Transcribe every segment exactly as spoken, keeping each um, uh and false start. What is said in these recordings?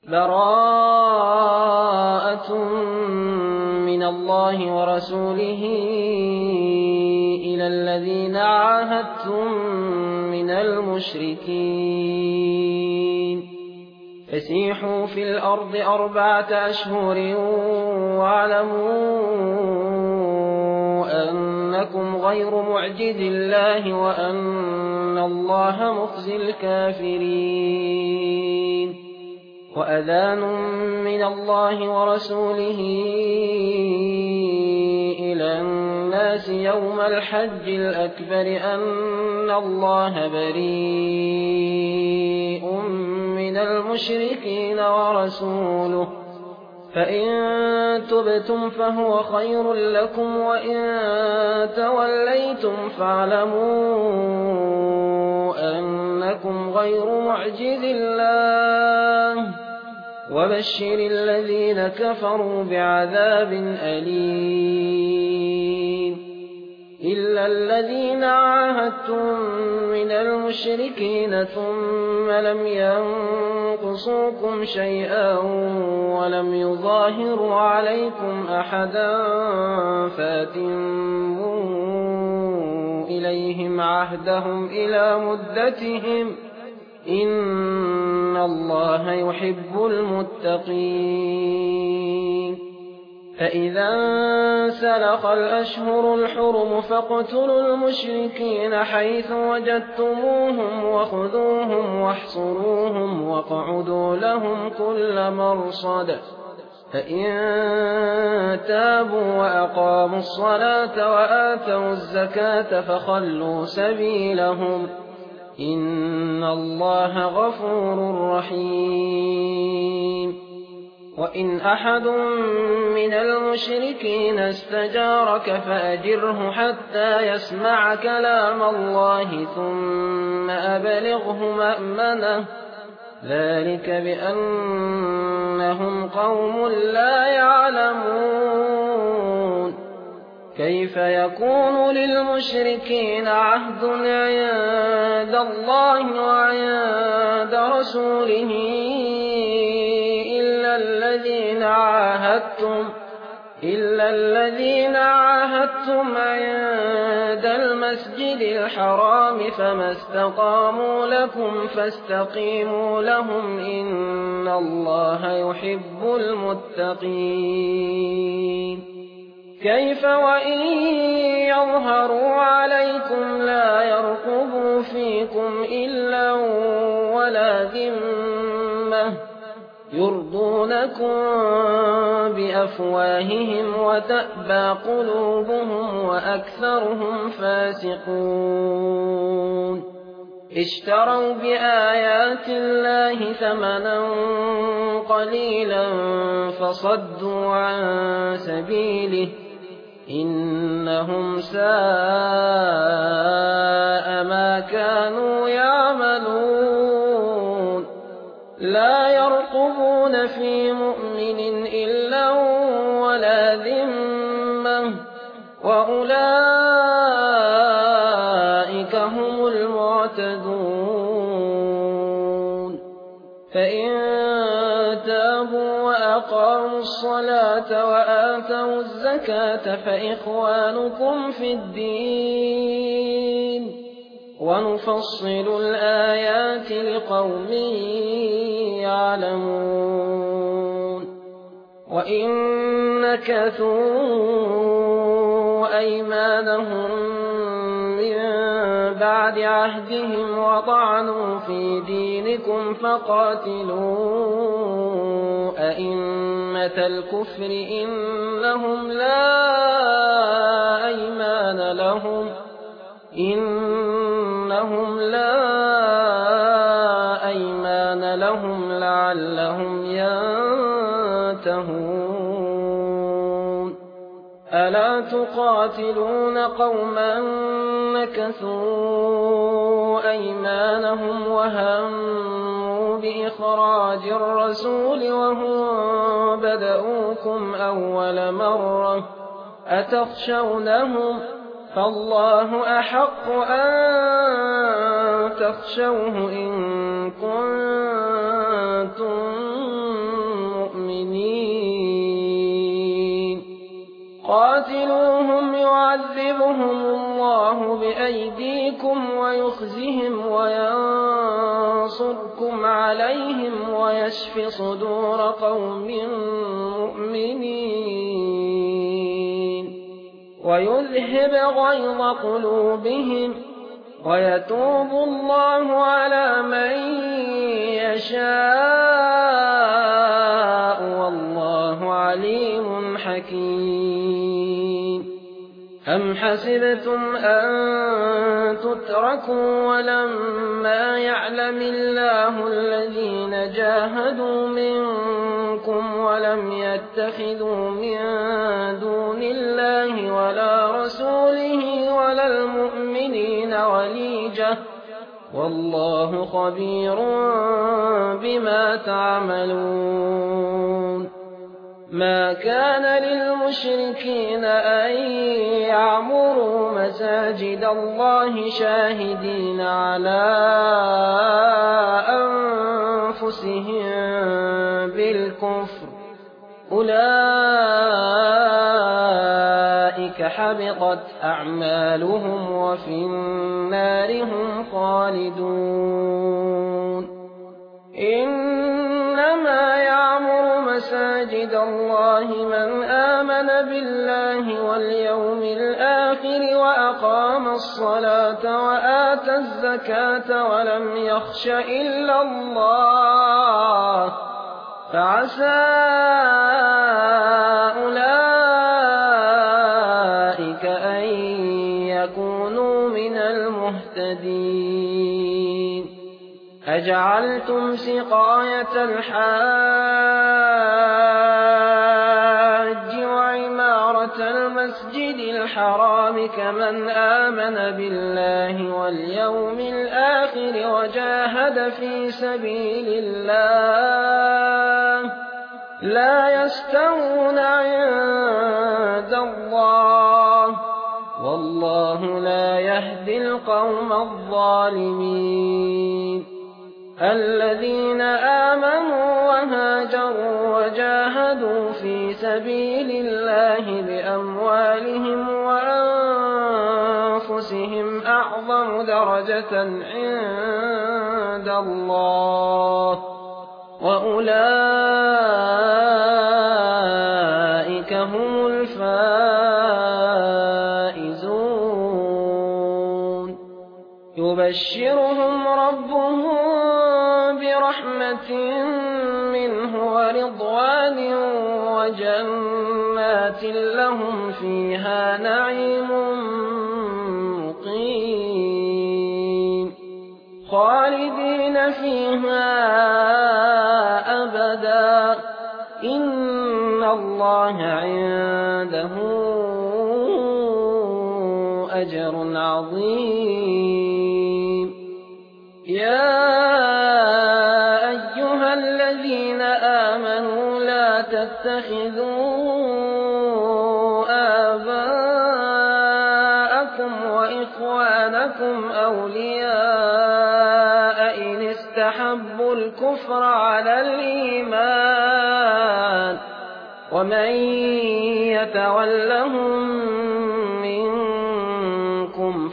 براءة من الله ورسوله إلى الذين عاهدتم من المشركين فسيحوا في الأرض أربعة أشهر واعلموا أنكم غير معجز الله وأن الله مخزي الكافرين وأذان من الله ورسوله إلى الناس يوم الحج الأكبر أن الله بريء من المشركين ورسوله فإن تبتم فهو خير لكم وإن توليتم فاعلموا أنكم غير معجز الله وبشر الذين كفروا بعذاب أليم إلا الذين عاهدتم من المشركين ثم لم ينقصوكم شيئا ولم يظاهروا عليكم أحدا فأتموا إليهم عهدهم إلى مدتهم إن الله يحب المتقين فإذا انسلخ الأشهر الحرم فاقتلوا المشركين حيث وجدتموهم وخذوهم واحصروهم واقعدوا لهم كل مرصد فإن تابوا وأقاموا الصلاة وآتوا الزكاة فخلوا سبيلهم إن الله غفور رحيم وإن أحد من المشركين استجارك فأجره حتى يسمع كلام الله ثم أبلغه مأمنه ذلك بأنهم قوم لا يعلمون كيف يكون للمشركين عهد عند الله وعند رسوله إلا الذين عاهدتم إلا الذين عاهدتم عند المسجد الحرام فما استقاموا لكم فاستقيموا لهم إن الله يحب المتقين كيف وإن يظهروا عليكم لا يرقبوا فيكم إلا ولا ذمة يرضونكم بأفواههم وتأبى قلوبهم وأكثرهم فاسقون اشتروا بآيات الله ثمنا قليلا فصدوا عن سبيله إنهم ساء ما كانوا يعملون لا يرقبون في مؤمن إلا ولا ذمة وأولئك هم المعتدون فإن تابوا وأقاموا الصلاة وآتوا الزكاة فإخوانكم في الدين ونفصل الآيات لقوم يعلمون وإن نكثوا أيمانهم من بعد عهدهم وطعنوا في دينكم فقاتلوا أئمة الكفر إنهم لا أيمان لهم إنهم لا أيمان لهم لعلهم ينتهون ألا تقاتلون قوما نكثوا أيمانهم وهموا بإخراج الرسول وهم بدؤوكم أول مرة أتخشونهم فالله أحق أن تخشوه إن كنتم قاتلوهم يعذبهم الله بأيديكم ويخزهم وينصركم عليهم ويشف صدور قوم مؤمنين ويذهب غيظ قلوبهم ويتوب الله على من يشاء والله عليم حكيم. أم حسبتم أن تتركوا ولما يعلم الله الذين جاهدوا منكم ولم يتخذوا من دون الله ولا رسوله ولا المؤمنين وليجة والله خبير بما تعملون. ما كان للمشركين أن يعمروا مساجد الله شاهدين على أنفسهم بالكفر أولئك حبطت أعمالهم وفي النار هم خالدون. إنما يعمر مساجد الله من آمن بالله واليوم الآخر وأقام الصلاة وآتى الزكاة ولم يخش إلا الله فعسى أولئك أن يكونوا من المهتدين. أجعلتم سقاية الحاج وعمارة المسجد الحرام كمن آمن بالله واليوم الآخر وجاهد في سبيل الله لا يستوون عند الله والله لا يهدي القوم الظالمين. الذين آمنوا وهاجروا وجاهدوا في سبيل الله بأموالهم وأنفسهم أعظم درجة عند الله وأولئك هم الفائزون. يبشرهم ربهم برحمة منه ورضوان وجنات لهم فيها نعيم مقيم خالدين فيها أبدا إن الله عنده أجر عظيم. يا أيها الذين آمنوا لا تتخذوا آباءكم وإخوانكم أولياء إن استحبوا الكفر على الإيمان ومن يتولهم منكم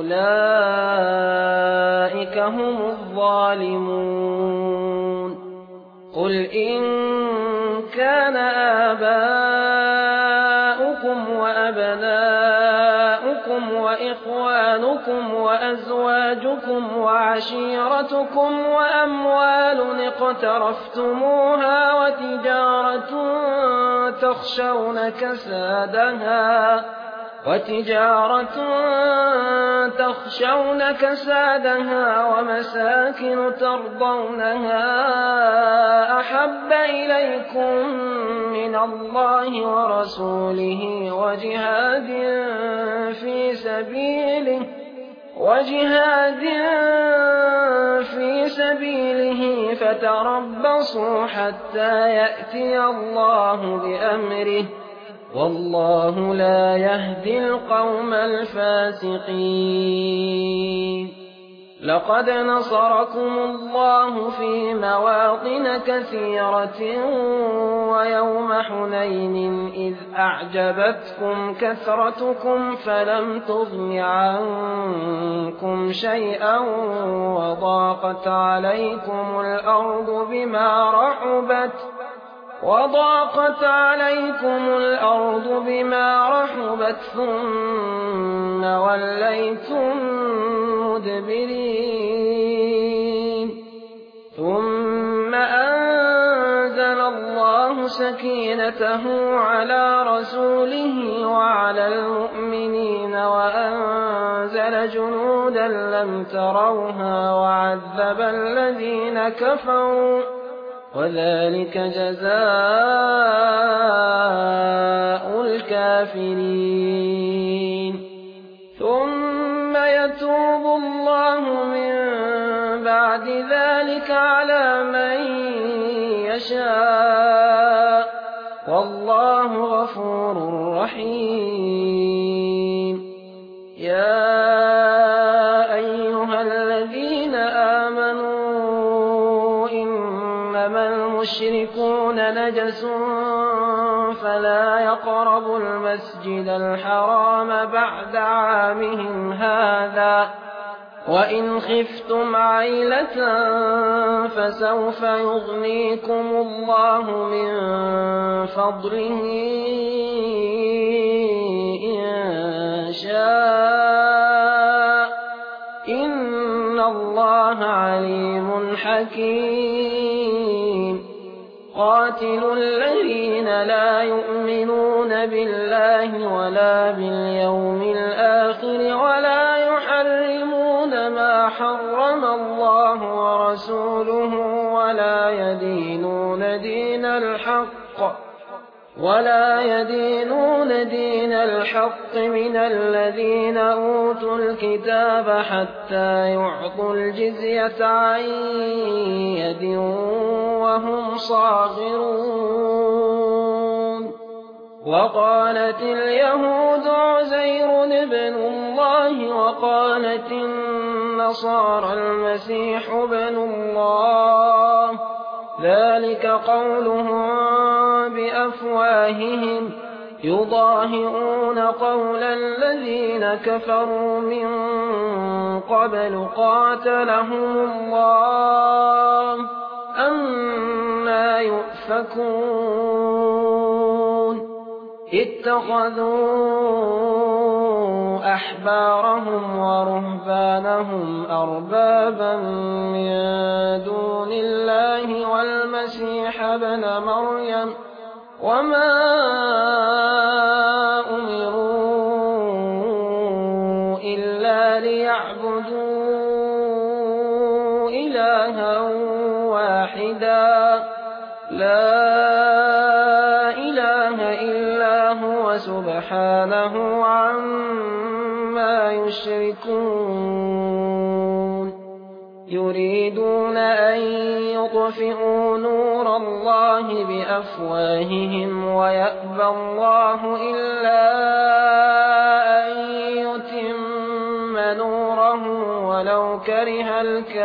فأولئك هم الظالمون. قل إن كان آباؤكم وأبناؤكم وإخوانكم وأزواجكم وعشيرتكم وأموال اقترفتموها وتجارة تخشون كسادها وتجارة تخشون كسادها ومساكن ترضونها أحب إليكم من الله ورسوله وجهاد في سبيله وجهاد في سبيله فتربصوا حتى يأتي الله بأمره والله لا يهدي القوم الفاسقين. لقد نصركم الله في مواطن كثيرة ويوم حنين إذ أعجبتكم كثرتكم فلم تغن عنكم شيئا وضاقت عليكم الأرض بما رحبت وضاقت عليكم الأرض بما رحبت ثم وليتم مدبرين ثم أنزل الله سكينته على رسوله وعلى المؤمنين وأنزل جنودا لم تروها وعذب الذين كفروا وذلك جزاء الكافرين ثم يتوب الله من بعد ذلك على من يشاء والله غفور رحيم يا أيها الذين آمنوا إنما المشركون نجس فلا يقربوا المسجد الحرام بعد عامهم هذا وإن خفتم عيلة فسوف يغنيكم الله من فضله إن شاء إن الله عليم حكيم قاتلوا الذين لا يؤمنون بالله ولا باليوم الآخر ولا يحرمون ما حرم الله ورسوله ولا يدينون دين الحق ولا يدينون دين الحق من الذين أوتوا الكتاب حتى يعطوا الجزية عن يد وهم صاغرون وقالت اليهود عزير ابن الله وقالت النصارى المسيح ابن الله ذلك قولهم بأفواههم يضاهئون قول الذين كفروا من قبل قاتلهم الله أنى يؤفكون اتخذوا أحبارهم ورهبانهم أربابا من دون الله والمسيح ابن مريم وما أمروا إلا ليعبدوا إلها واحدا لا إله إلا هو سبحانه عما يشركون يريدون أن يطفئوا نور الله بأفواههم ويأبى الله إلا أن يتم نوره ولو كره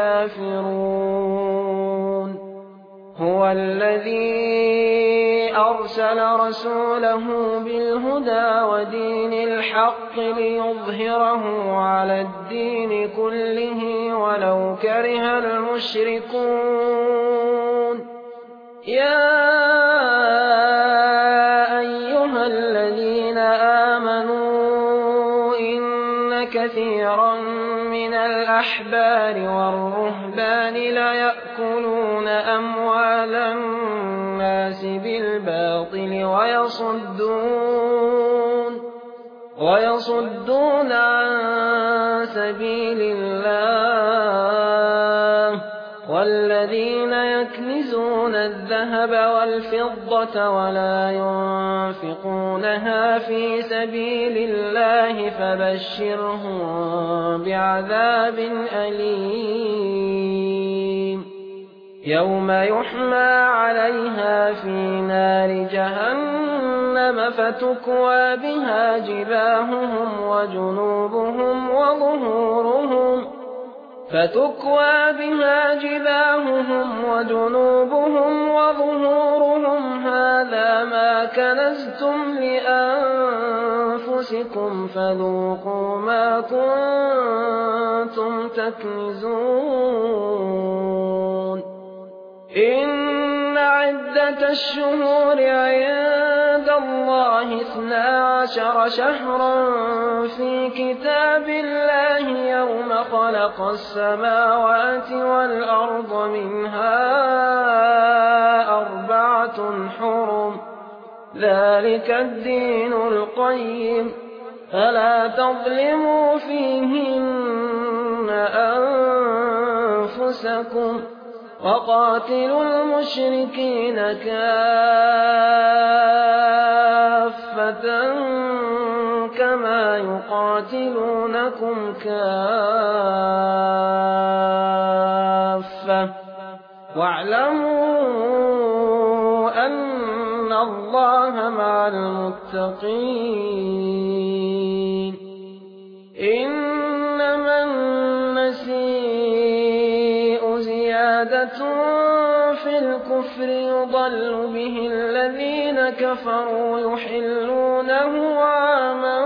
الكافرون هو الذي أرسل رسوله بالهدى ودين الحق ليظهره على الدين كله ولو كره المشركون يا أيها الذين آمنوا إن كثيرا من الأحبار والرهبان ليأكلون أموال الناس بالباطل ويصدون ويصدون عن سبيل الله والذين يكنزون الذهب والفضة ولا ينفقونها في سبيل الله فبشرهم بعذاب أليم يوم يحمى عليها في نار جهنم فتكوى بها جباههم وجنوبهم وظهورهم فتكوى بها جباههم وجنوبهم وظهورهم هذا ما كنزتم لأنفسكم فذوقوا ما كنتم تكنزون إن عدة الشهور عند الله اثنا عشر شهرا في كتاب الله يوم خلق السماوات والأرض منها أربعة حرم ذلك الدين القيم فلا تظلموا فيهن أنفسكم وقاتلوا المشركين كافة كما يقاتلونكم كافة واعلموا أن الله مع المتقين إنما النسيء زيادة في الكفر يضل به الذين كفروا يحلونه عاما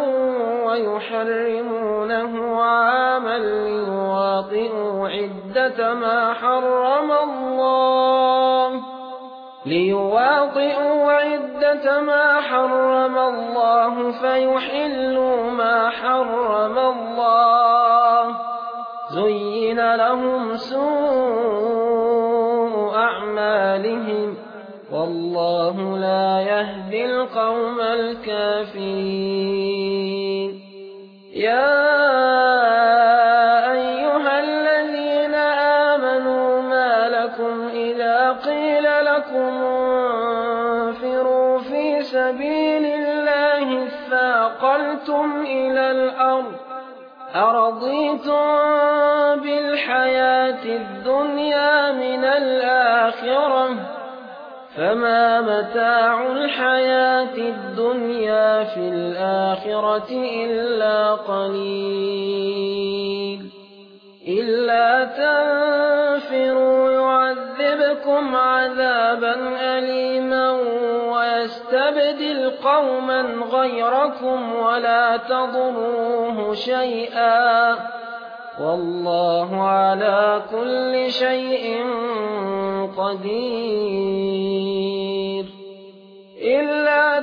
ويحرمونه عاما ليواطئوا عدة ما حرم الله ليواطئوا عدة ما حرم الله فيحلوا ما حرم الله زين لهم سوء أعمالهم والله لا يهدي القوم الكافرين يا أيها الذين آمنوا ما لكم إذا قيل لكم انفروا في سبيل الله اثاقلتم إلى الأرض أرضيتم بالحياة الدنيا من الآخرة فما متاع الحياة الدنيا في الآخرة إلا قليل إلا تنفروا يعذبكم عذابا أليما ويستبدل قوما غيركم ولا تضروه شيئا والله على كل شيء قدير إلا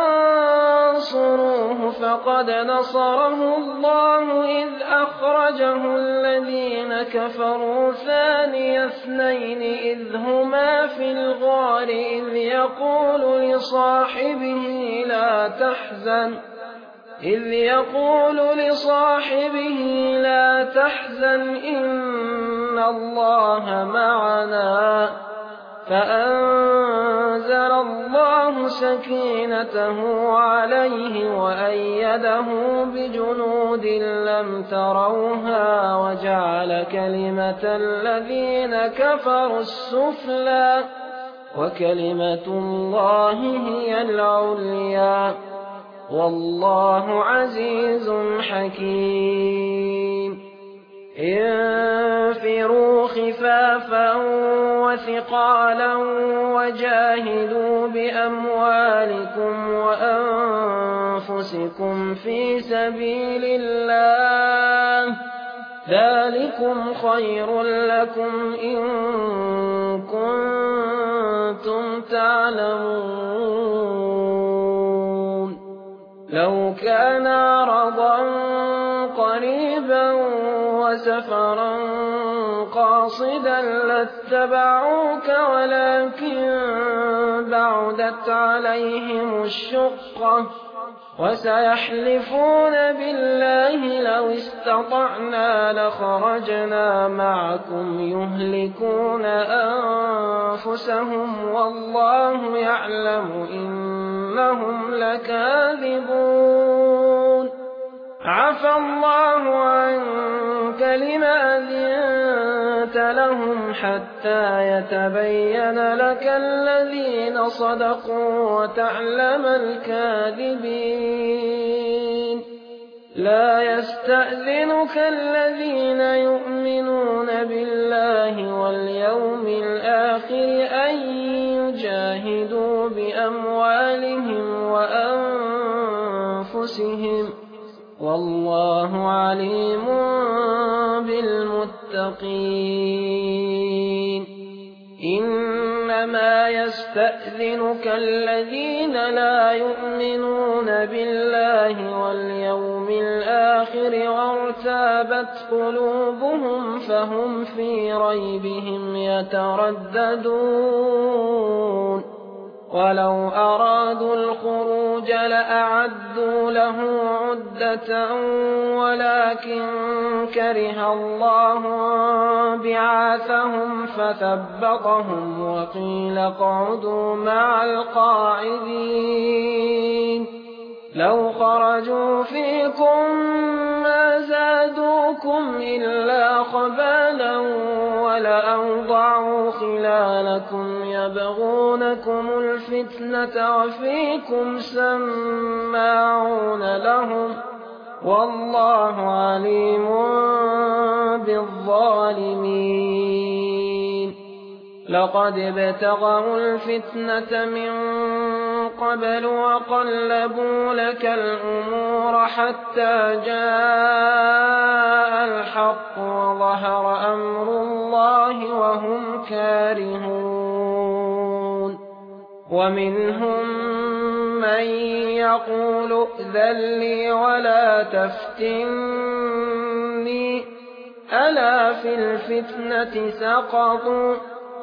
تنصروه فقد نصره الله إذ أخرجه الذين كفروا ثاني اثنين إذ هما في الغار إذ يقول لصاحبه لا تحزن إذ يقول لصاحبه لا تحزن إن الله معنا فأنزل الله سكينته عليه وأيده بجنود لم تروها وجعل كلمة الذين كفروا السفلى وكلمة الله هي العليا والله عزيز حكيم انفروا خفافا وثقالا وجاهدوا بأموالكم وأنفسكم في سبيل الله ذلكم خير لكم إن كنتم تعلمون لو كان عرضا قريبا وسفرا قاصدا لاتبعوك ولكن بعدت عليهم الشقة وسيحلفون بالله لو استطعنا لخرجنا معكم يهلكون أنفسهم والله يعلم إنهم لكاذبون عفى الله عنك لما أذنت لهم حتى يتبين لك الذين صدقوا وتعلم الكاذبين لا يستأذنك الذين يؤمنون بالله واليوم الآخر أن يجاهدوا بأموالهم وأنفسهم والله عليم بالمتقين إنما يستأذنك الذين لا يؤمنون بالله واليوم الآخر وارتابت قلوبهم فهم في ريبهم يترددون ولو أرادوا الخروج لأعدوا له عدة ولكن كره الله بعاثهم فثبطهم وقيل اقعدوا مع القاعدين لو خرجوا فيكم ما زادوكم إلا خبالا ولأوضعوا خلالكم يبغونكم الفتنة وفيكم سماعون لهم والله عليم بالظالمين لقد ابتغوا الفتنة من قبل وقلبوا لك الأمور حتى جاء الحق وظهر أمر الله وهم كارهون ومنهم من يقول ائذن لي ولا تفتني ألا في الفتنة سقطوا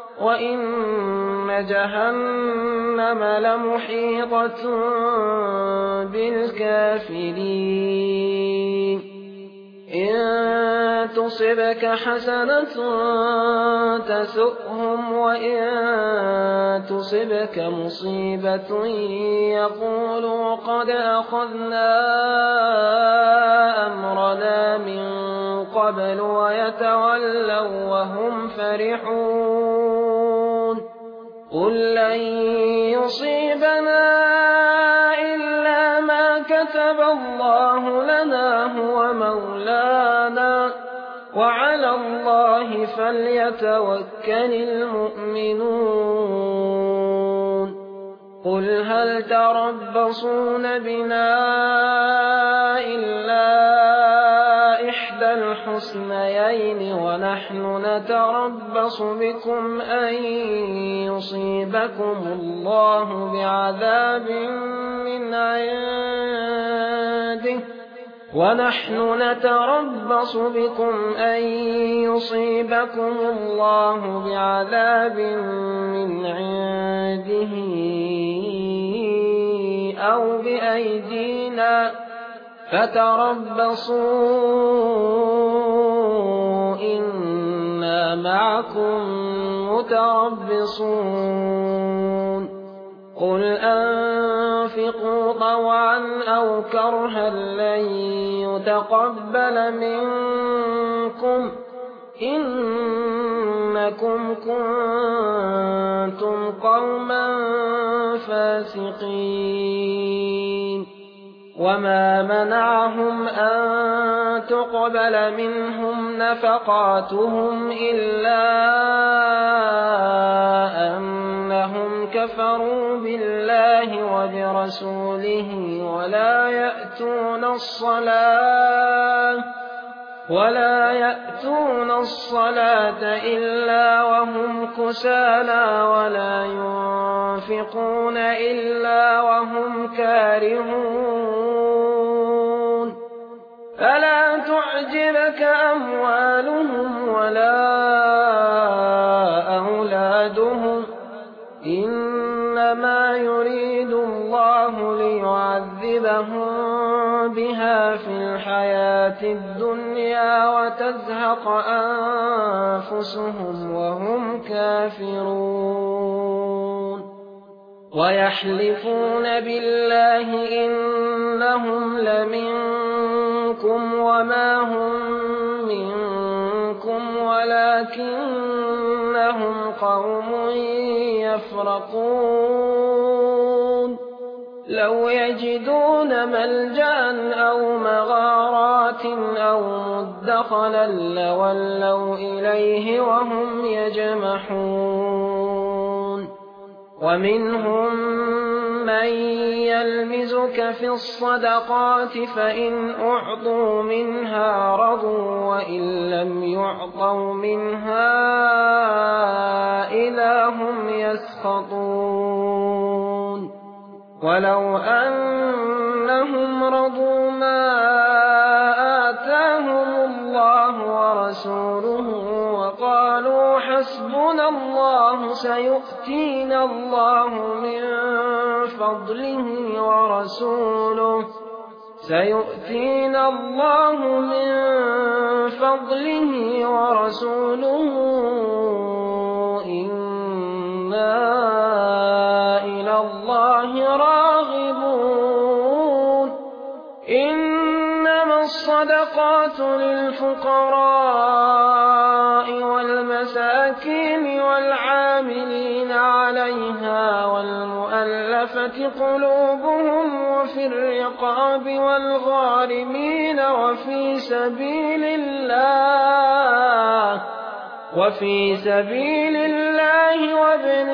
وإن جهنم لمحيطة بالكافرين إن تصبك حسنة تسؤهم وإن تصبك مصيبة يقولوا قد أخذنا أمرنا من قبل ويتولوا وهم فرحون قل لن يصيبنا إلا ما كتب الله لنا هو مولانا وعلى الله فليتوكل المؤمنون قل هل تربصون بنا إلا إحدى الحسنيين ونحن نتربص بكم أن يصيبكم الله بعذاب من عنده ونحن نتربص بكم أن يصيبكم الله بعذاب من عنده أو بأيدينا فتربصوا إنا معكم متربصون قل أنفقوا طوعا أو كرها لن يتقبل منكم إنكم كنتم قوما فاسقين وما منعهم أن تقبل منهم نفقاتهم إلا أنهم كفروا بالله وبرسوله ولا يأتون الصلاة ولا يأتون الصلاة إلا وهم كسالى ولا ينفقون إلا وهم كارهون فلا تعجبك أموالهم ولا أولادهم إنما يريد الله ليعذبهم بها في الحياة الدنيا وتزهق أنفسهم وهم كافرون ويحلفون بالله إنهم لمنكم وما هم منكم ولكنهم قوم يفرقون لو يجدون ملجأ أو مغارات أو مدخلا لولوا إليه وهم يجمحون ومنهم من يلمزك في الصدقات فإن أعطوا منها رضوا وإن لم يعطوا منها إذا هم يسخطون ولو أنهم رضوا ما آتاهم الله ورسوله وقالوا حسبنا الله سيؤتينا الله من فضله ورسوله سيؤتينا الله من فضله ورسوله إنا إلى الله راغبون إنما الصدقات للفقراء والمساكين والعاملين عليها والمؤلفة قلوبهم وفي الرقاب والغارمين وفي سبيل الله وفي سبيل الله وابن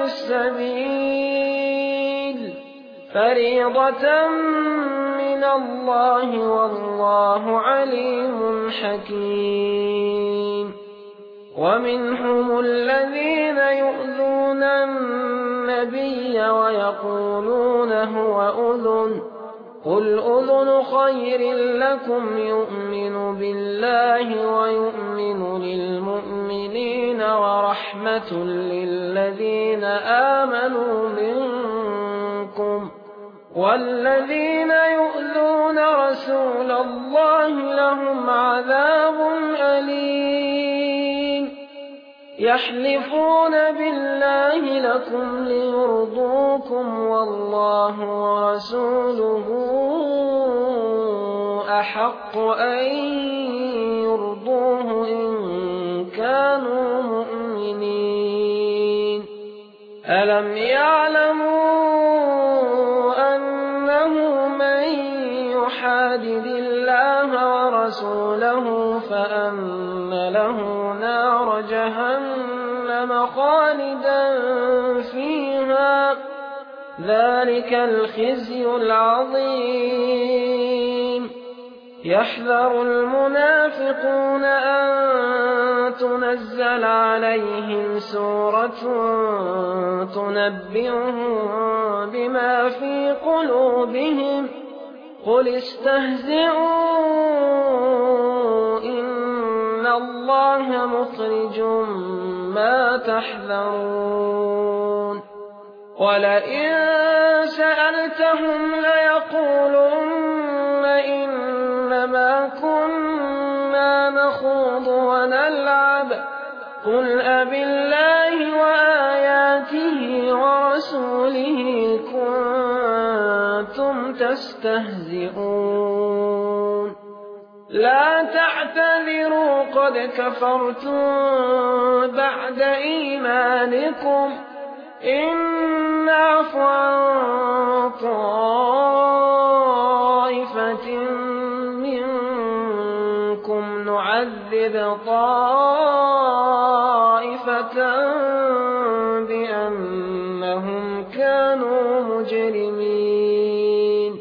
السبيل فريضة من الله والله عليم حكيم ومنهم الذين يؤذون النبي ويقولون هو أذن قل أذن خير لكم يؤمن بالله ويؤمن للمؤمنين ورحمة للذين آمنوا منكم والذين يؤذون رسول الله لهم عذاب أليم يحلفون بالله لكم ليرضوكم والله ورسوله أحق أن يرضوه إن كانوا مؤمنين ألم يعلموا أنه من يحادد الله ورسوله فأن له نار جهنم خالدا فيها ذلك الخزي العظيم يحذر المنافقون أن تنزل عليهم سورة تنبئهم بما في قلوبهم قل استهزئوا إن الله مخرج ما تحذرون ولئن سألتهم ليقولن إنما كنا نخوض ونلعب قل أبالله وآياته ورسوله كنتم تستهزئون لا تعتذروا قد كفرتم بعد إيمانكم إن نعف عن طائفة منكم نعذب طائفة بأنهم كانوا مجرمين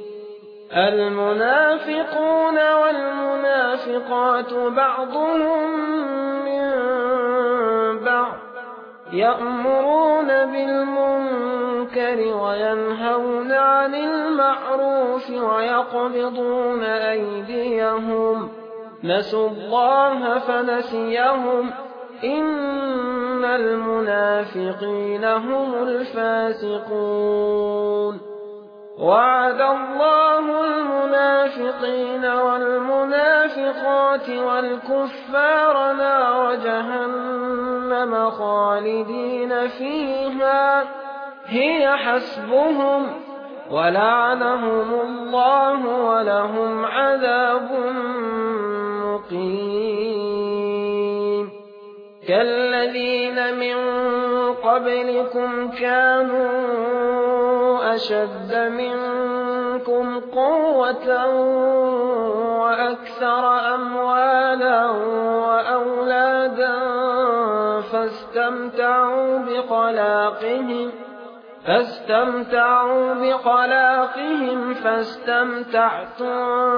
المنافقون والمنافقات بعضهم من بعض يأمرون بالمنكر وينهون عن المعروف ويقبضون أيديهم نسوا الله فنسيهم إن المنافقين هم الفاسقون وعد الله المنافقين والمنافقات والكفار نار جهنم خالدين فيها هي حسبهم ولعنهم الله ولهم عذاب مقيم كالذين من قبلكم كانوا أشد منكم قوة وأكثر أموالا وأولادا فاستمتعوا بخلاقهم فاستمتعوا بخلاقهم فاستمتعتم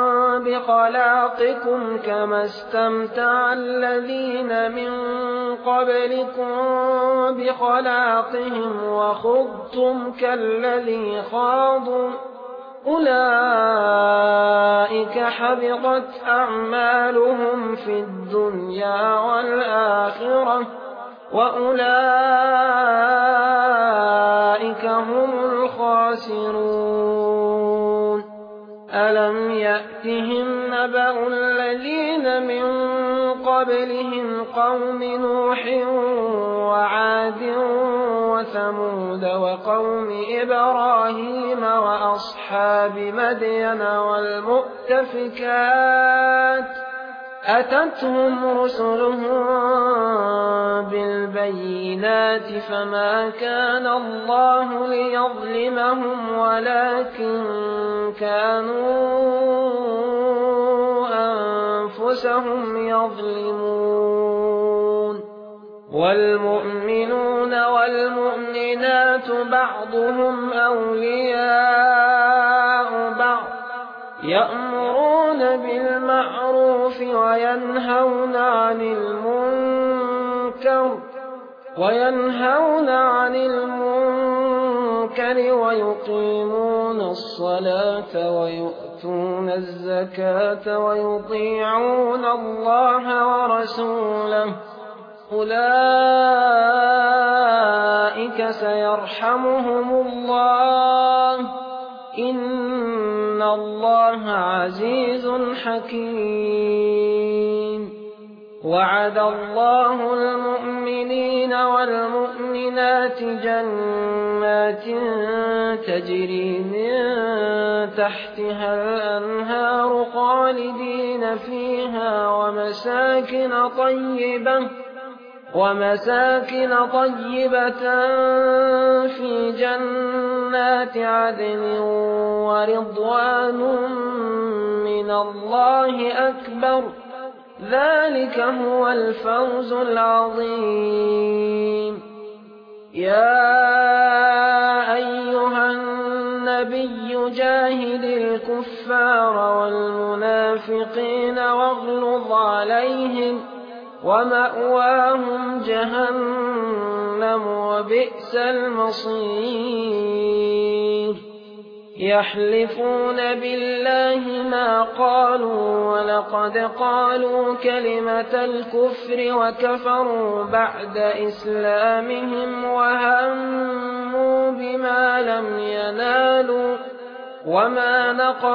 بخلاقكم كما استمتع الذين من قبلكم بخلاقهم وخضتم كالذي خاضوا أولئك حبطت أعمالهم في الدنيا والآخرة وأولئك هم الخاسرون. ألم يأتهم نبأ الذين من قبلهم قوم نوح وعاد وثمود وقوم إبراهيم وأصحاب مدين والمؤتفكات أتتهم رسلهم بالبينات فما كان الله ليظلمهم ولكن كانوا أنفسهم يظلمون. والمؤمنون والمؤمنات بعضهم أولياء بعض يأمرون بالمعروف وينهون عن المنكر وينهون عن المنكر ويقيمون الصلاة ويؤتون الزكاة ويطيعون الله ورسوله أولئك سيرحمهم الله إن الله عزيز حكيم. وعد الله المؤمنين والمؤمنات جنات تجري من تحتها الأنهار خالدين فيها ومساكن طيبة ومساكن طيبة في جنات عدن ورضوان من الله أكبر ذلك هو الفوز العظيم. يا أيها النبي جاهد الكفار والمنافقين واغلظ عليهم ومأواهم جهنم وبئس المصير. يحلفون بالله ما قالوا ولقد قالوا كلمة الكفر وكفروا بعد إسلامهم وهموا بما لم ينالوا وما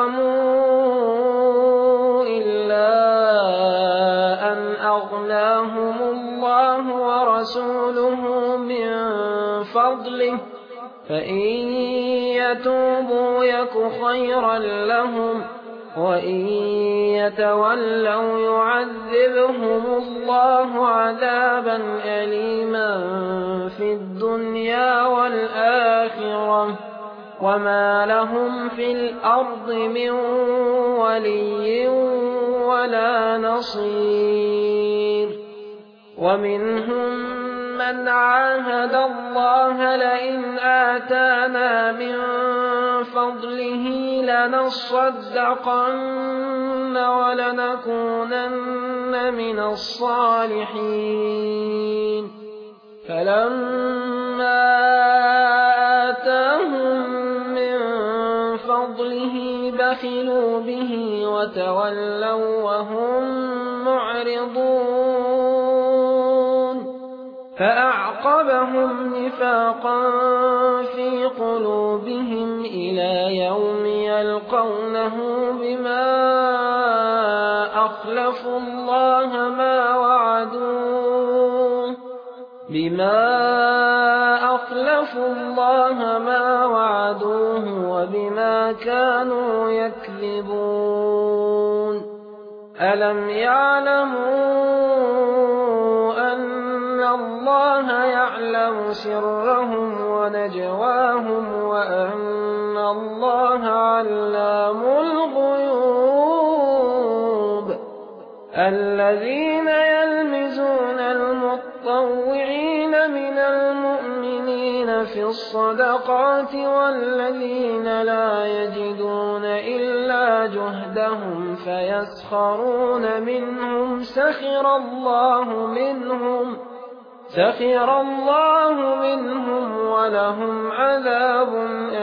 نقموا إلا أن أغناهم الله ورسوله من فضله فإن يتوبوا يك خيرا لهم وإن يتولوا يعذبهم الله عذابا أليما في الدنيا والآخرة وما لهم في الأرض من ولي ولا نصير. ومنهم من عاهد الله لئن آتانا من فضله لنصدقن ولنكونن من الصالحين فلما آتاهم من فضله بخلوا به وتولوا وهم معرضون فأعقبهم نفاقا في قلوبهم إلى يوم يلقونه بما أخلفوا الله ما وعدوه بما أخلفوا الله ما وعدوه وبما كانوا يكذبون. ألم يعلموا أن الله يعلم سرهم ونجواهم وأن علام الغيوب الذين يلمزون المطوعين من المؤمنين في الصدقات والذين لا يجدون إلا جهدهم فيسخرون منهم سخر الله منهم سخر الله منهم ولهم عذاب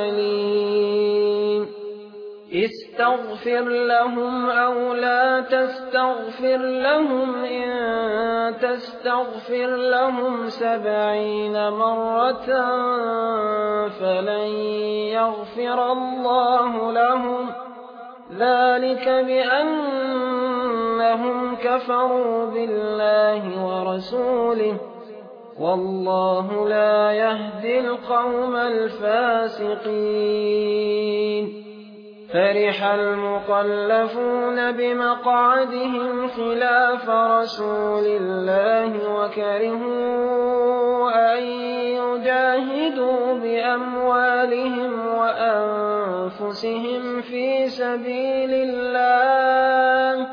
أليم استغفر لهم أو لا تستغفر لهم إن تستغفر لهم سبعين مرة فلن يغفر الله لهم ذلك بأنهم كفروا بالله ورسوله والله لا يهدي القوم الفاسقين فرح المخلفون بمقعدهم خلاف رسول الله وكرهوا أن يجاهدوا بأموالهم وأنفسهم في سبيل الله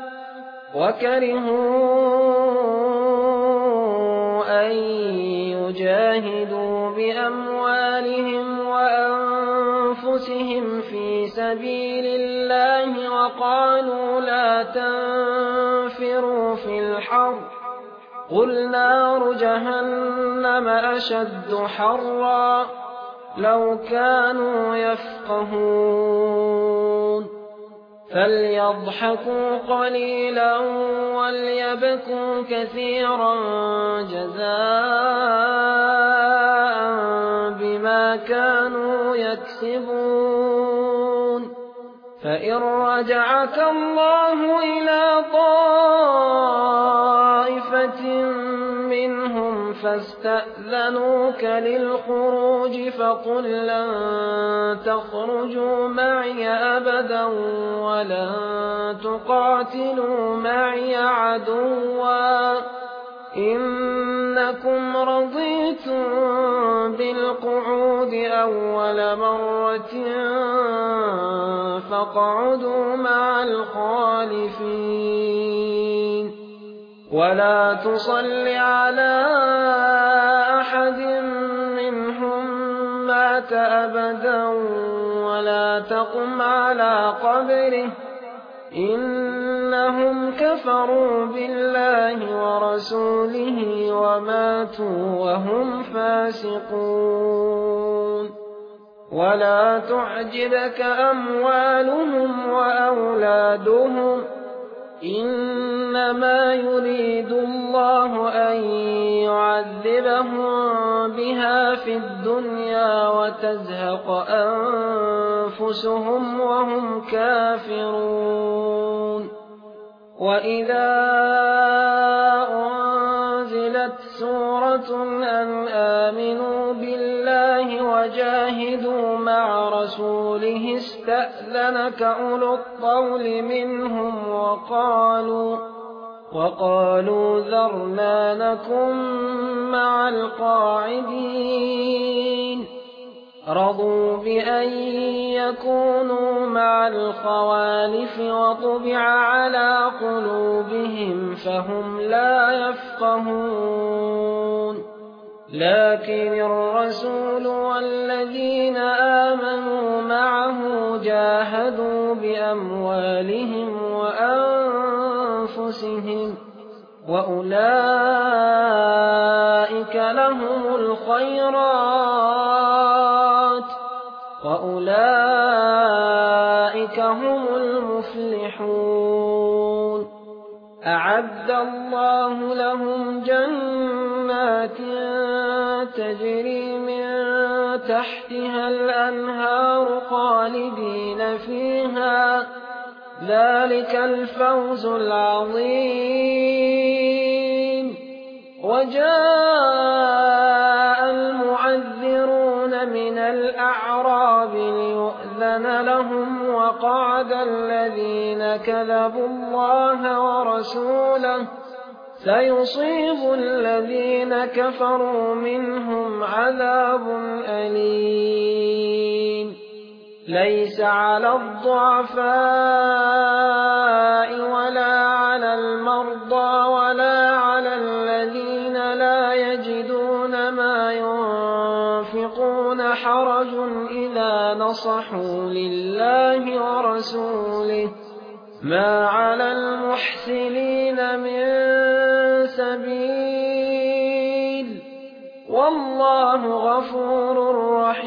وكرهوا أن يجاهدوا بأموالهم وأنفسهم في سبيل الله وقالوا لا تنفروا في الحر قل نار جهنم أشد حرا لو كانوا يفقهون فليضحكوا قليلا وليبكوا كثيرا جزاء بما كانوا يكسبون فإن رجعك الله إلى طائفة منهم فاستأذنوك للخروج فقل لن تخرجوا معي أبدا ولن تقاتلوا معي عدوا إنكم رضيتم بالقعود أول مرة فاقعدوا مع الخالفين ولا تصل على أحد منهم مات أبدا ولا تقم على قبره إنهم كفروا بالله ورسوله وماتوا وهم فاسقون ولا تعجبك أموالهم وأولادهم إنما يريد الله أن يعذبهم بها في الدنيا وتزهق أنفسهم وهم كافرون وإذا أنزلت سورة أن آمنوا بالله وجاهدوا مع رسوله استأذنك أولو الطول منهم وقالوا وقالوا ذرنا نكن مع القاعدين رضوا بأن يكونوا مع الخوالف وطبع على قلوبهم فهم لا يفقهون لكن الرسول والذين آمنوا معه جاهدوا بأموالهم وأنفسهم وأولئك لهم الخيرات وأولئك هم المفلحون أعد الله لهم جنات تجري من تحتها الأنهار خالدين فيها ذلك الفوز العظيم وجاء المعذرون من الأعراب ليؤذن لهم وقعد الذين كذبوا الله ورسوله سيصيب الذين كفروا منهم عذاب أليم ليس على الضعفاء ولا على المرضى ولا على الذين لا يجدون ما ينفقون حرج إذا نصحوا لله ورسوله ما على المحسنين من سبيل والله غفور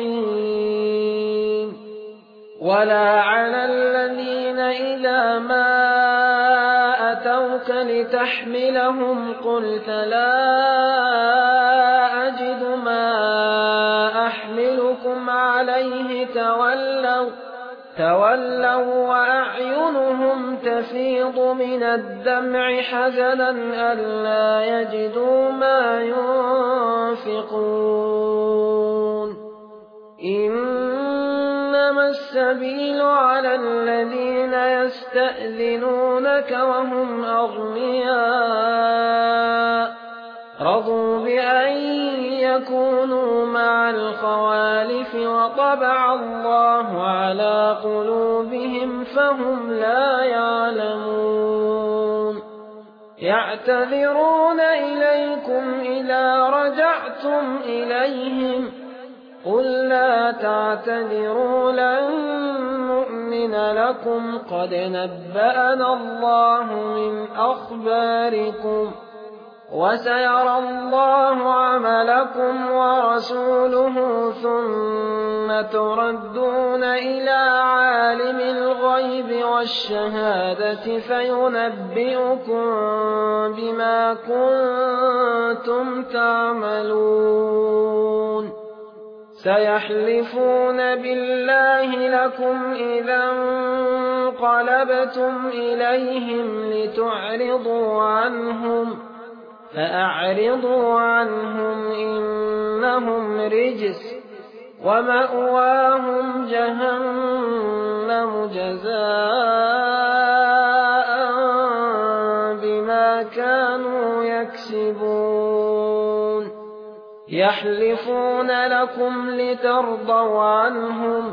رحيم. ولا على الذين إذا ما أتوك لتحملهم قلت لا أجد ما أحملكم عليه تولوا تولوا وأعينهم تفيض من الدمع حزنا ألا يجدوا ما ينفقون. إنما السبيل على الذين يستأذنونك وهم أغنياء رضوا بأن يكونوا مع الخوالف وطبع الله على قلوبهم فهم لا يعلمون. يعتذرون إليكم إذا رجعتم إليهم قل لا تعتذروا لن نؤمن لكم قد نبأنا الله من أخباركم وسيرى الله عملكم ورسوله ثم تردون إلى عالم الغيب والشهادة فينبئكم بما كنتم تعملون. سيحلفون بالله لكم إذا انقلبتم إليهم لتعرضوا عنهم فأعرضوا عنهم إنهم رجس ومأواهم جهنم جزاء بما كانوا يكسبون. يحلفون لكم لترضوا عنهم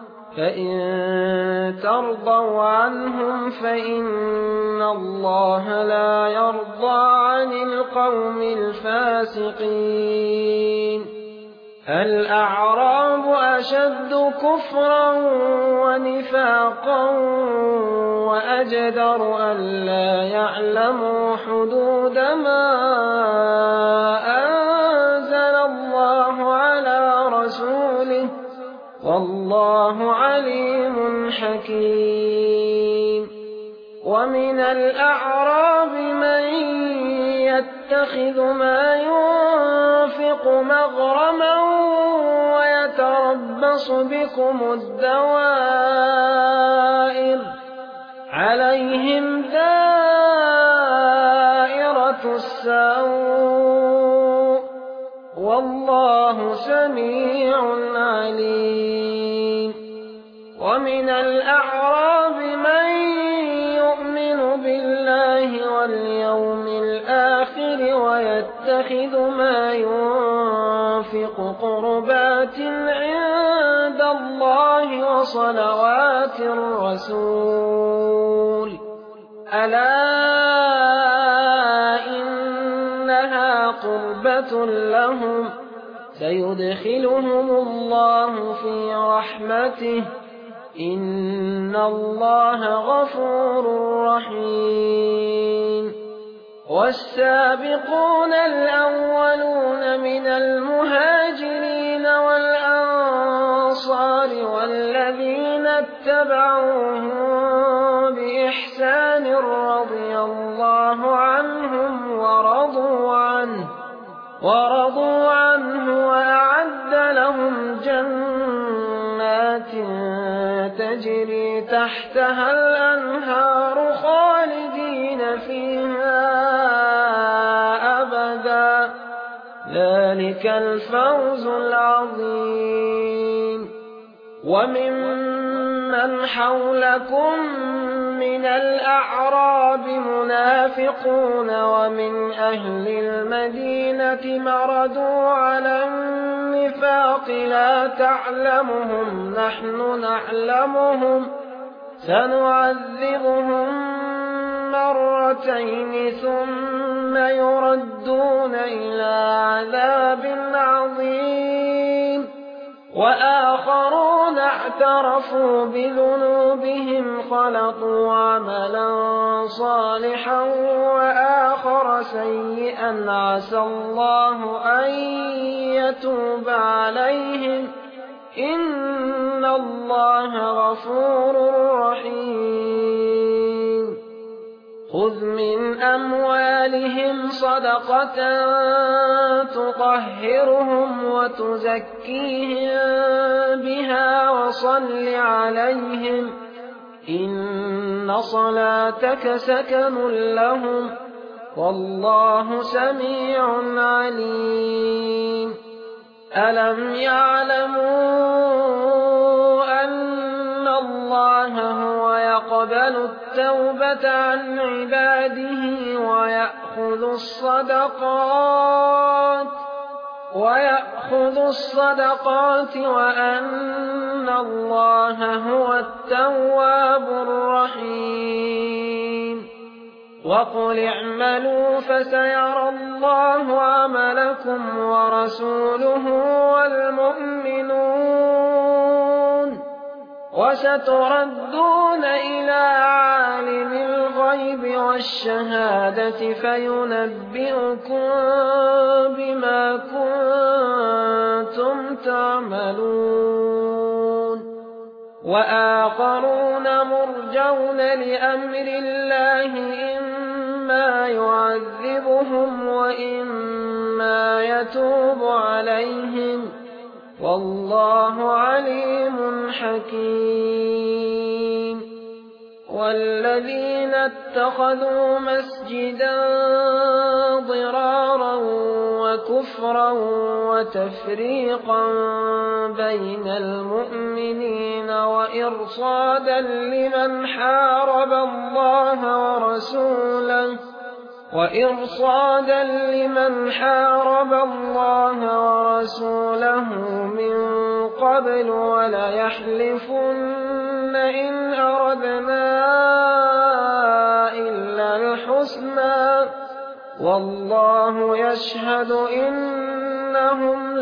فإن ترضوا عنهم فإن الله لا يرضى عن القوم الفاسقين. الأعراب أشد كفرا ونفاقا وأجدر ألا يعلموا حدود ما أنزل الله على رسوله والله عليم حكيم. ومن الأعراب من يتخذ ما ينفق مغرما ويتربص بكم الدوائر عليهم دائرة السوء والله سميع عليم. ومن الأعراب من يؤمن بالله واليوم الآخر ويتخذ ما ينفق قربات عند الله وصلوات الرسول ألا إنها قربة لهم سيدخلهم الله في رحمته إن الله غفور رحيم. والسابقون الأولون من المهاجرين والأنصار والذين اتبعوهم بإحسان رضي الله عنهم ورضوا عنه ورضوا عنه وأعد لهم جنات تجري تحتها الأنهار خالدين فيها أبدا ذلك الفوز العظيم. وممن حولكم من الأعراب منافقون ومن أهل المدينة مردوا على النفاق النفاق لا تعلمهم نحن نعلمهم سنعذبهم مرتين ثم يردون إلى عذاب عظيم وآخرون اعترفوا بذنوبهم خلطوا عملا صالحا وآخر سيئا عسى الله أن يتوب عليهم إن الله غفور رحيم خذ من أموالهم صدقة تطهرهم وتزكيهم بها وصل عليهم إن صلاتك سكن لهم والله سميع عليم ألم يعلموا أن الله هو يقبل التوبة عن عباده ويأخذ الصدقات ويأخذ الصدقات وأن الله هو التواب الرحيم وقل اعملوا فسيرى الله عملكم ورسوله والمؤمنون وستردون إلى عالم الغيب والشهادة فينبئكم بما كنتم تعملون وآخرون مرجون لأمر الله إما يعذبهم وإما يتوب عليهم والله عليم حكيم والذين اتخذوا مسجدا ضرارا وكفرا وتفريقا بين المؤمنين وإرصادا لمن حارب الله ورسوله وإرصادا لمن حارب الله ورسوله من قبل وليحلفن إن أردنا إلا الحسنى والله يشهد إنهم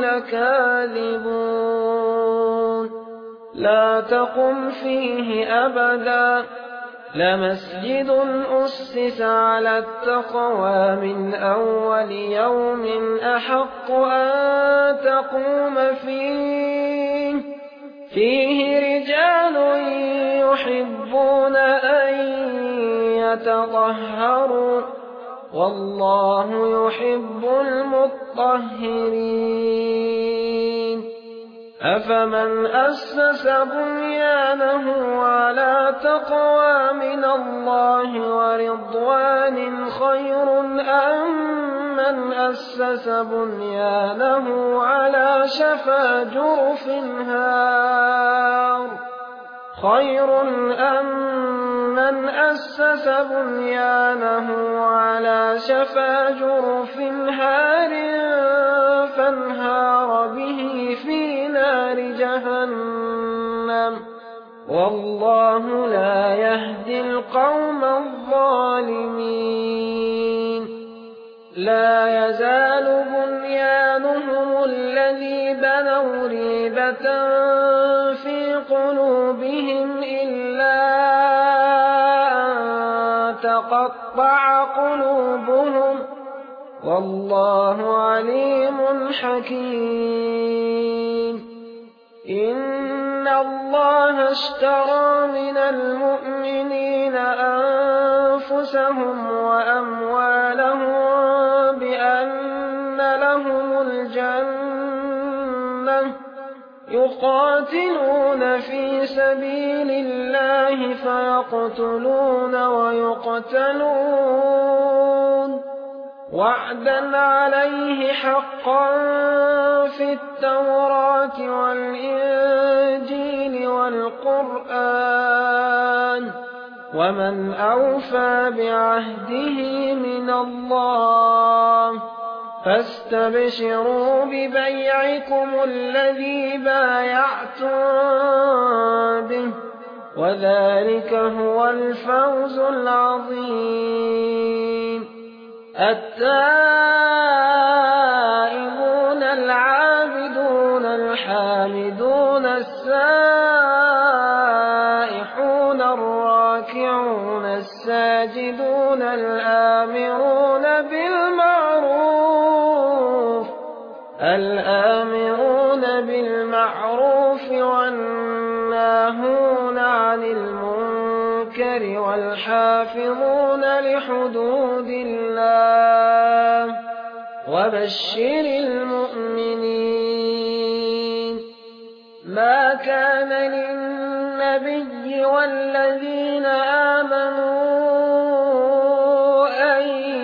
لكاذبون لا تقم فيه أبدا لمسجد أسس على التقوى من أول يوم أحق أن تقوم فيه فيه رجال يحبون أن يتطهروا والله يحب المطهرين أفمن أسس بنيانه على تقوى من الله ورضوان خير أم من أسس بنيانه على شفا جرف هار خير أم من أسس بنيانه على شفا جرف هار فانهار به في نار جهنم والله لا يهدي القوم الظالمين لا يزال بنيانهم الذي بنوا ريبة في قلوبهم إلا أن تقطع قلوبهم والله عليم حكيم إن الله اشترى من المؤمنين أنفسهم وأموالهم بأن لهم الجنة يقاتلون في سبيل الله فيقتلون ويقتلون وعدا عليه حقا في التوراة والإنجيل والقرآن ومن أوفى بعهده من الله فاستبشروا ببيعكم الذي بايعتم به وذلك هو الفوز العظيم. التائبون العابدون الحامدون السائحون الراكعون الساجدون الآمرون بالمعروف الآمرون بالمعروف والناهون عن المنكر والحافظون لحدود الله وبشر المؤمنين. ما كان للنبي والذين آمنوا أن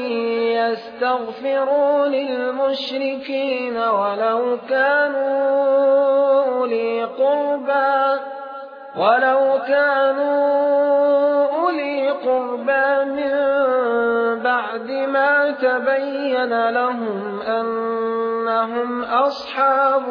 يستغفروا للمشركين ولو كانوا أولي قربى ولو كانوا أولي قربى من بعد ما تبين لهم أنهم أصحاب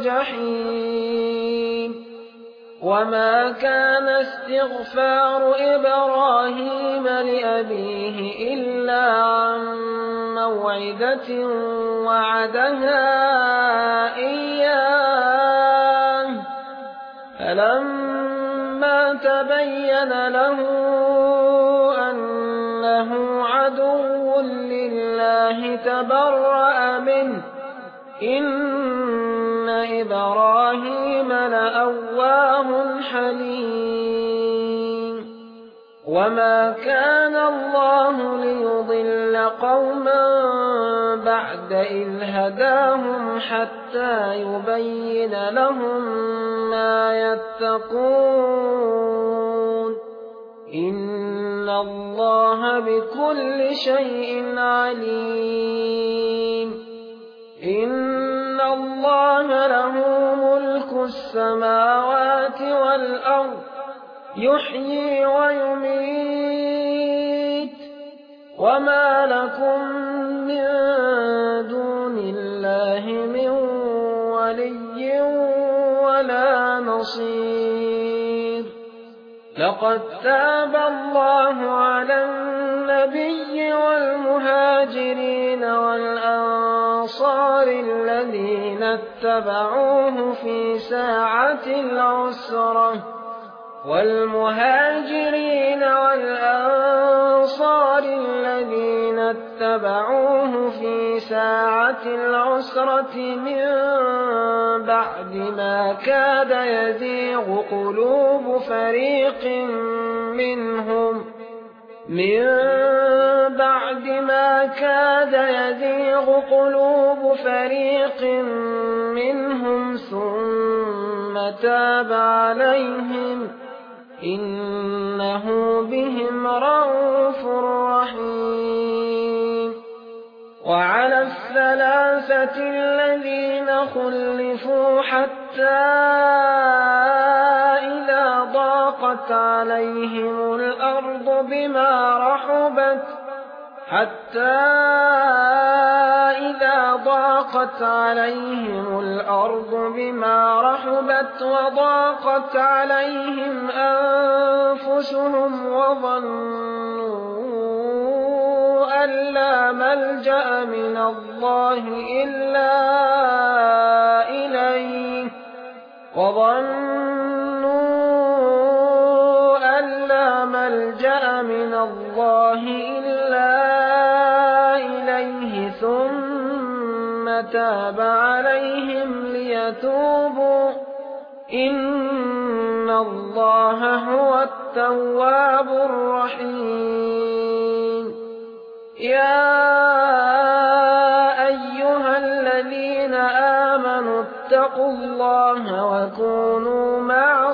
الجحيم. وما كان استغفار إبراهيم لأبيه إلا عن موعدة وعدها إياه فلما تبين له أنه عدو لله تبرأ منه إن إبراهيم لأواه حليم. وما كان الله ليضل قوما بعد إذ هداهم حتى يبين لهم ما يتقون إن الله بكل شيء عليم. إن الله له ملك السماوات والأرض يحيي ويميت وما لكم من دون الله من ولي ولا نصير. لقد تاب الله على النبي والمهاجرين والأنصار الذين اتبعوه في ساعة العسرة والمهاجرين والأنصار الذين اتبعوه في ساعة العسرة من بعد ما كاد يزيغ قلوب فريق منهم من بعد ما كاد يزيغ قلوب فريق منهم ثم تاب عليهم إنه بهم رءوف رحيم. وعلى الثلاثة الذين خلفوا حتى إذا ضاقت عليهم الأرض بما رحبت حتى إذا ضاقت عليهم الأرض بما رحبت وضاقت عليهم أنفسهم وظنوا أن لا ملجأ من الله إلا إليه وظنوا أن لا ملجأ من الله إلا إليه ثم تاب عليهم ليتوبوا إن الله هو التواب الرحيم. يا أيها الذين آمنوا اتقوا الله وكونوا مع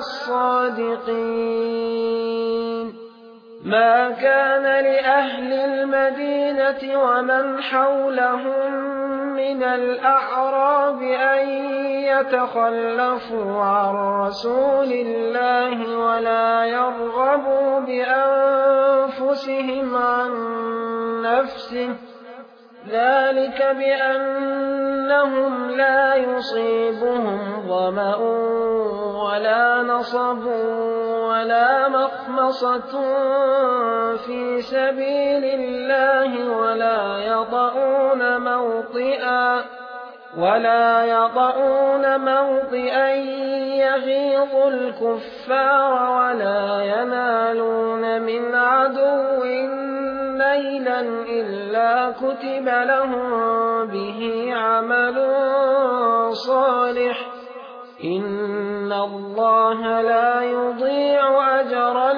الصادقين. ما كان لأهل المدينة ومن حولهم من الأعراب أن يتخلفوا عن رسول الله ولا يرغبوا بأنفسهم عن نفسه ذلك بأنهم لا يصيبهم ظمأ ولا نصب ولا مخمصة في سبيل الله ولا يطؤون موطئا ولا يطؤون موطئا يغيظ الكفار ولا ينالون من عدو نيلا إلا كتب لهم به عمل صالح إن الله لا يضيع أجر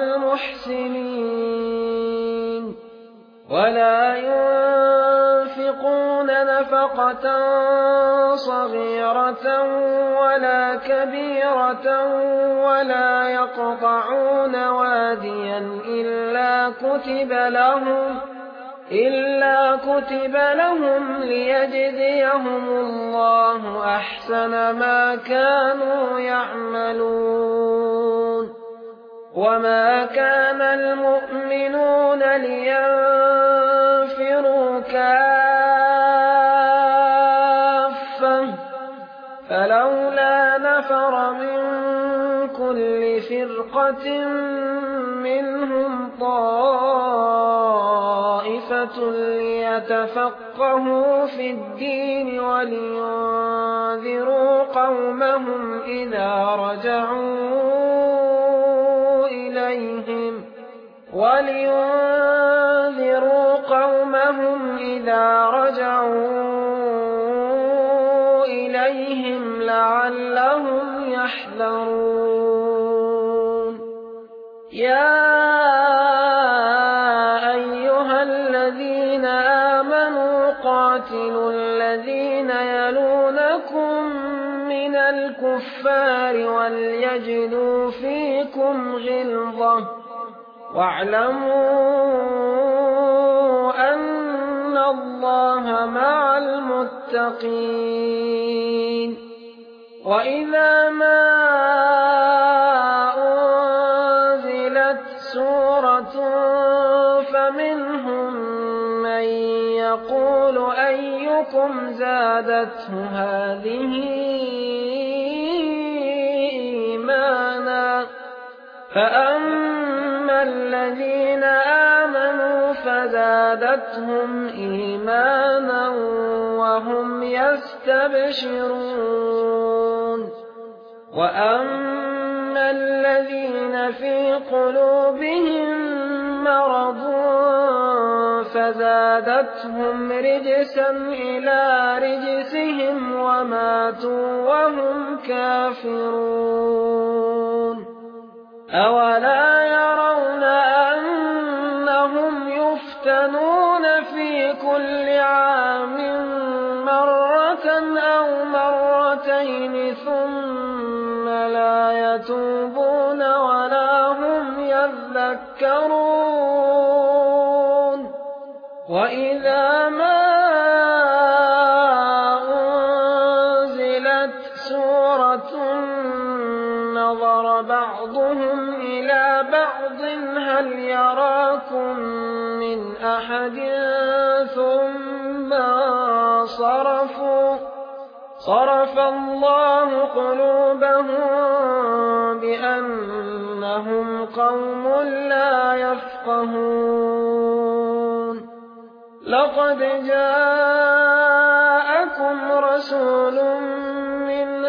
المحسنين ولا ينفقون نفقة صغيرة ولا كبيرة ولا يقطعون واديا إلا كتب لهم إلا كتب لهم ليجزيهم الله أحسن ما كانوا يعملون وما كان المؤمنون لينفروا كافة فلولا نفر من كل فرقة منهم طائفة ليتفقهوا في الدين ولينذروا قومهم إذا رجعوا إليهم ولينذروا قومهم إذا رجعوا إليهم لعلهم يحذرون يا أيها الذين آمنوا قاتلوا الذين يلونكم من الكفار وليجدوا فيكم غلظة واعلموا أن الله مع المتقين وإذا ما أنزلت سورة فمنهم من يقول أيكم زادته هذه إيمانا فأما الذين آمنوا فزادتهم إيمانا وهم يستبشرون وأما الذين في قلوبهم مرض فزادتهم رجسا إلى رجسهم وماتوا وهم كافرون أولا يرون أنهم يفتنون في كل عام مرة أو مرتين ثم لا يتوبون ولا هم يذكرون وإذا ما أنزلت سورة نظر بعضهم إلى بعض هل يراكم من أحد ثم صرفوا صرف الله قلوبهم بأنهم قوم لا يفقهون لقد جاءكم رسول من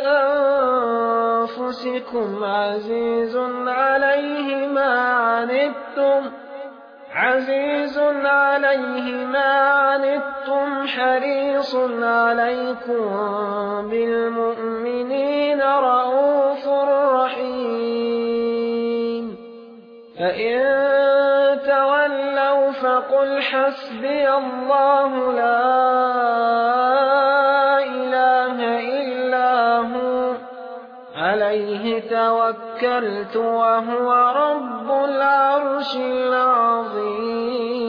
أنفسكم عزيز عليه ما عنتم عزيز عليه ما عنتم حريص عليكم بالمؤمنين رءوف رحيم فإن تولوا فقل حسبي الله لا إله إلا هو عليه توكلت وهو رب العرش العظيم